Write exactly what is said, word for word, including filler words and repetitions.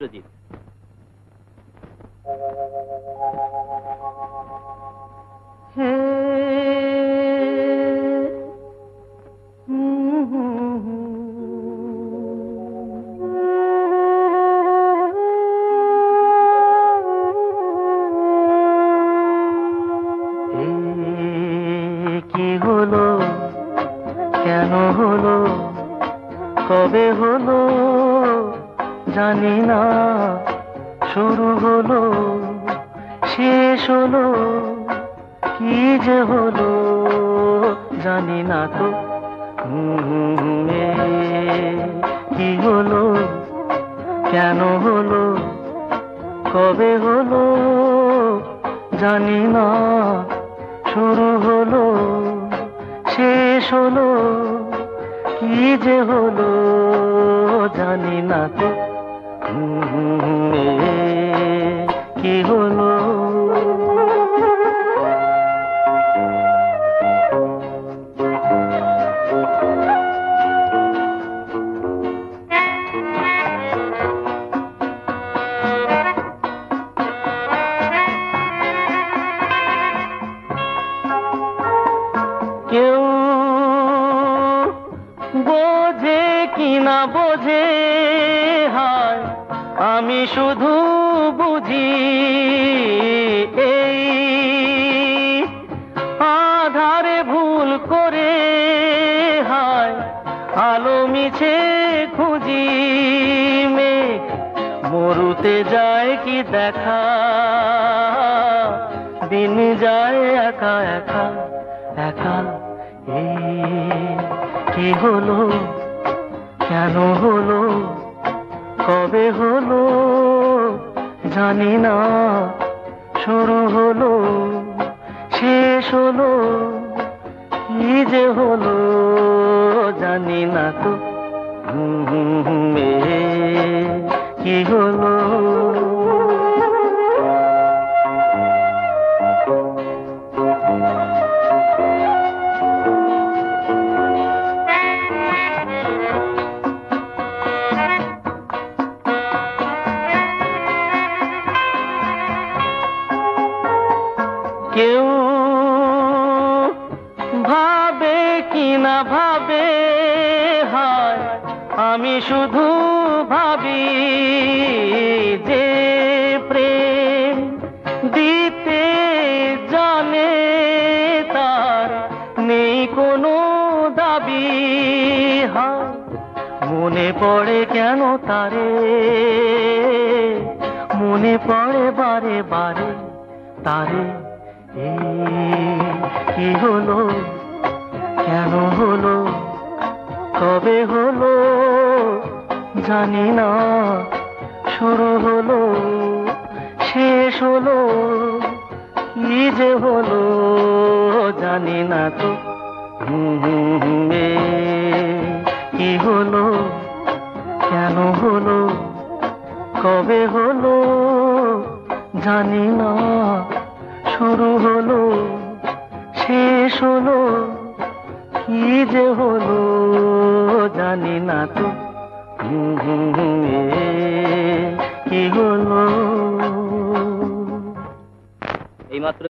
চিত্রজিৎ। কি হলো, কেন হলো, কবে হলো জানি না, শুরু হলো শেষ হলো, কি যে হলো জানি না তো। কি হলো, কেন হলো, কবে হলো জানি না, শুরু হলো শেষ হলো, কি যে হলো জানি না তো। কি হলো, কেউ বোঝে কি না বোঝে, হায় আমি শুধু বুঝি এই আধারে ভুল করে, হায় আলো মিছে খুঁজি, মেঘ মরুতে যায় কি দেখা, দিন যায় একা একা একা। এই কি হলো, কেন হলো, কবে হলো জানি না, শুরু হলো শেষ হলো, কি যে হলো জানি না তো। কি হলো, কেউ ভাবে কি না ভাবে, হায় আমি শুধু ভাবি যে প্রেম দিতে জানে তার নেই কোনো দাবি, হায় মনে পড়ে কেন তারে, মনে পড়ে বারে বারে তারে। কি হলো, কেন হলো, কবে হলো জানি না, শুরু হলো শেষ হলো, কি যে হলো জানি না তো। কি হলো, কেন হলো, কবে হলো জানি না, শুরু হলো শেষ হলো, কি যে হলো জানি না তো। কি হলো, এইমাত্র